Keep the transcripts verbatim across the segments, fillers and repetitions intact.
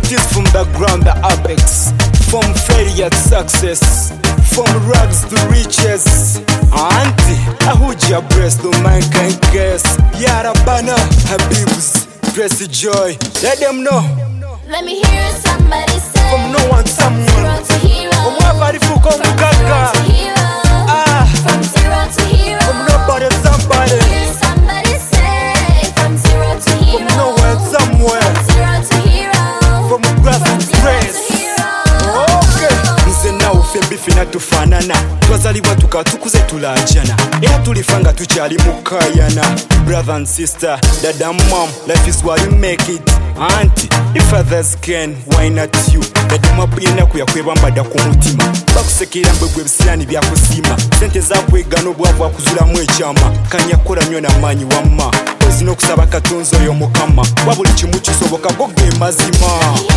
It is from the ground, the apex. From failure to success, from rags to riches. Auntie, I hold your breast, no man can guess. Yara Bana, Habibs, Tracy Joy, let them know. Let me hear somebody say, from no one, someone. Zero to hero. From nobody, from Zero to hero. Ah, from zero to hero. From nobody, somebody. Hear somebody say, from zero to hero. From nowhere, somewhere. From zero to hero. From grassroots grace. Okay. Nze nawe ffe bifina tufaanana, twazalibwa tukatukuze tulajana, era tulifanga tukyali mukayana. Brother and sister, dad and mom, life is what you make it. Auntie, the fathers can, why not you? Dada mapu yenaku yakwebambadda ku mutima, bakusekera mbwebwe ebisirani byakusima, sente zakwegana obwavu akuzulamu ekyama, kanyakola nnyo n'amaanyi wamma, ozina okusaba katonzi oyo mukama, wa buli kimu kisoboka go ge mazima.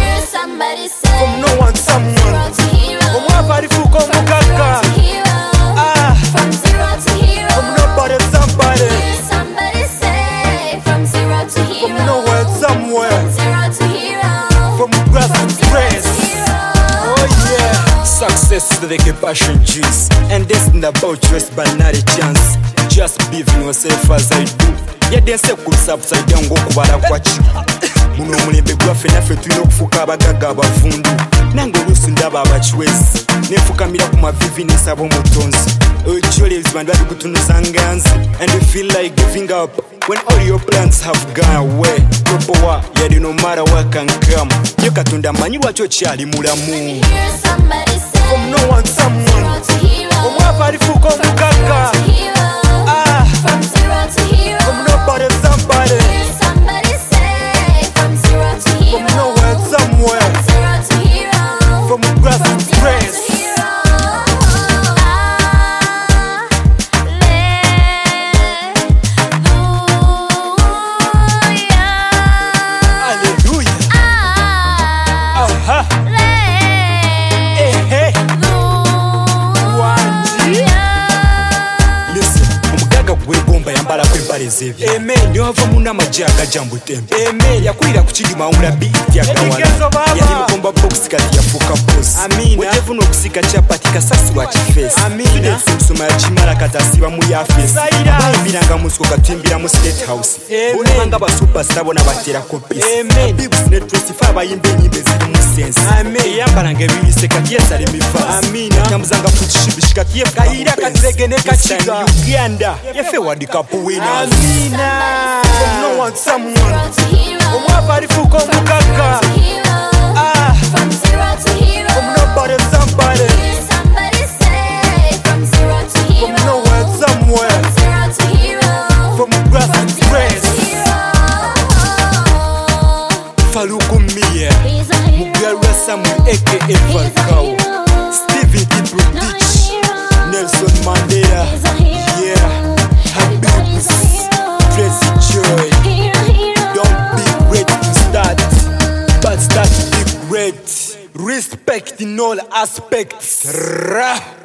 From no one, someone. Omwava alifuuka omugagga. Ah, from zero to hero. From nobody, somebody. Hear somebody say, from zero to hero. From nowhere, somewhere. From zero to hero. From grassroots grace. Oh yeah. Success is like a passion juice, and this not about choice but not a chance. Just believe in yourself as I do. Yadde nse kussa upside down ng'okubala kwaki. Muno omulembe gwaffe naffe tulina okufuuka abagagga abavundu. Nange oluusi ndaba abakiwezi, nenfukamira ku mavivi n'ensaba omutonzi. Ojjoola ebizibu ndibadde kutunuza nganzi, and you feel like giving up when all your plans have gone away. Topowa yali no matter what can come. Ye Katonda amanyi lwaki okyali mulamu. From no one, someone. Omwava alifuuka omugagga. Ah, from zero to hero. From nobody, somebody. Hear somebody say, from zero to hero. From nowhere, somewhere. From zero to hero. From grassroots grace. Eme niwava muna amagye agajja mbutembe. Eme yakulira ku kiri mawula biiti agawala, yali mugomba box kati yafuuka boss. Wetevuna okusika kyapati kasasi wa kifeesi. Students nsoma yakimala kati asiba mu yafeesi. Bayimbiranga musiko katuyimbira mu state house. Bonanga ba superstar bona baterako peace. Bibs ne Tracy fa abayimba ennyimba ezirimu sense. Eyambalanga ebibise kati yesala emifaasi. Yatambuzanga ku kishibishi kati yefayira katulege ne kakiga. Uganda yefe World Cup winner. Amina. From no one, someone. Omwava alifuuka omugagga. Ah, from zero to hero. From nobody, somebody. Hear somebody say, from zero to hero. From nowhere, somewhere. From zero to hero. From grassroots grace. Faluku Mia, Mugera Samuel aka Falcao, Stevie Diplo Ditch, Nelson Mandela. Yeah, Habibs, Tracy Joy. Don't be great to start, but start to be great. Respect in all aspects. Rah.